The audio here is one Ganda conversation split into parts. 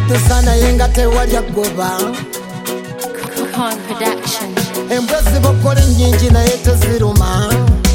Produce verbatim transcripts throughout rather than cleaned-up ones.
Kudusana yenga tewalya goba Con Production. Embwezi bokola ennyingi naye teziruma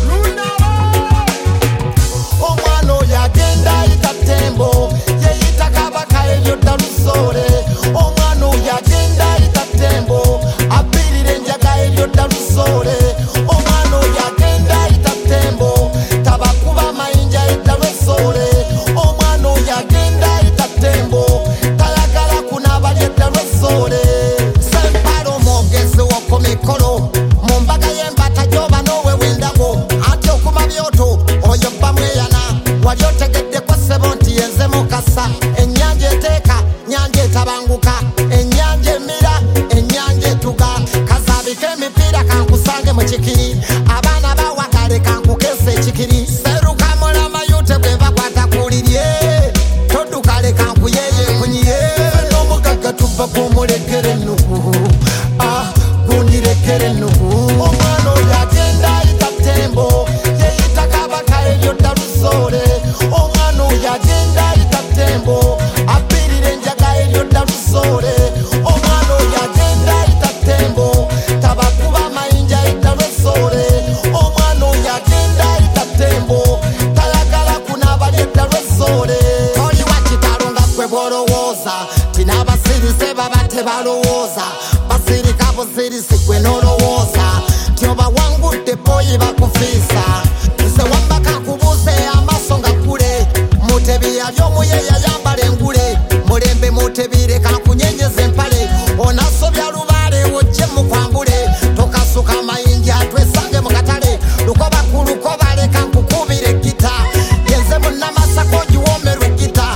omwana oyo agenda ayita ttembo yeyita kabaka eryo dda lusole omwana oyo agenda ayita ttembo abbirira enjaga eryo dda lusole omwana oyo agenda ayita ttembo tabakuba amayinja edda lwesole omwana oyo agenda ayita ttembo tayagala kunaaba lyedda lwesole sempalo mwogezi woko mikolo mu mbaga y'embata gyoba n'owewindago anti okuma byoto oyo bamweyana wali otegeddeko ssebo nti yenze mukasa ennyanja eteeka nyanja etabanguka ennyanja emira ennyanja etuga kazaabika emipiira kankusange mu kikiri abaana bawagale kankukesa ekikiri seruka mulamayute bwe bakwata kulirye todduka leka nkuyeeye kunyiye n'omugagga tuva kumulekera ennuku ah gundirekera ennuku omwana oyo agenda ayita ttembo yeyita kabaka eryo dda lusole omwana oyo agenda ayita ttembo abbirira enjaga eryo dda lusole omwana oyo agenda ayita ttembo tabakuba amayinja edda lwesole omwana oyo agenda ayita ttembo tayagala kunaaba lyedda lwesole toliwa kitalo nga ggwe bw'olowooza tinabasirise baba tebalowooza basirika busirisi gwe n'olowooza tyobawangudde boyi bakufiisa nze wambaka nkubuuze amaaso nga ggule mutebi yali omuye yayambala engule mulembe mutebire kankunyenyeza empale onasobya lubaale wojje mukwambule tokasuka amayinja twesange mu katale lukoba ku lukoba leka nkukubira eggita yenze munnamasako ogiwoomerwa eggita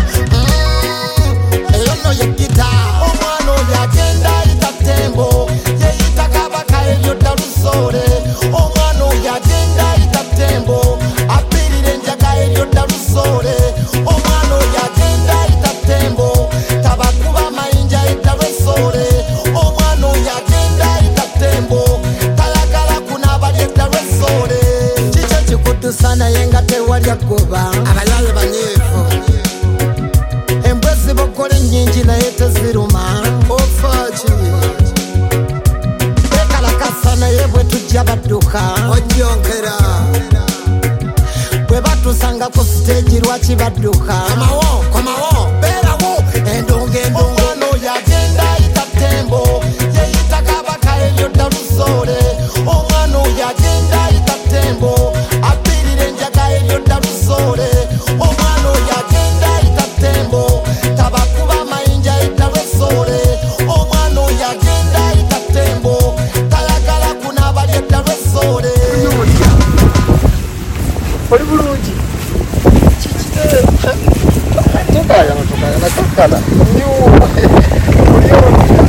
eyo nno yeggita omwana oyo agenda ayita ttembo yeyita kabaka eryo dda lusole omwana oyo agenda ayita ttembo abbirira enjaga eryo dda lusole omwana oyo agenda ayita ttembo tabakuba amayinja edda lwesole omwana oyo agenda ayita ttembo tayagala kunaaba lyedda lwesole kikyo kikuddusa naye nga tewalya goba abayaye banyiivu embwezi bokola ennyingi naye teziruma ofaki bekalakasa naye bwe tujja badduka ojjonkera bwe batusanga ku siteegi lwaki badduka komawo komawo beerawo endonga endonga omwana oyo agenda ayita ttembo yeyita kabaka eryo dda lusole omwana oyo agenda ayita ttembo abbirira enjaga eryo dda lusole omwana oyo agenda ayita ttembo tabakuba amayinja edda lwesole omwana oyo agenda ayita ttembo tayagala kunaaba lyedda lwesole oli bulungi kikiteera tokaya tokaya nakakala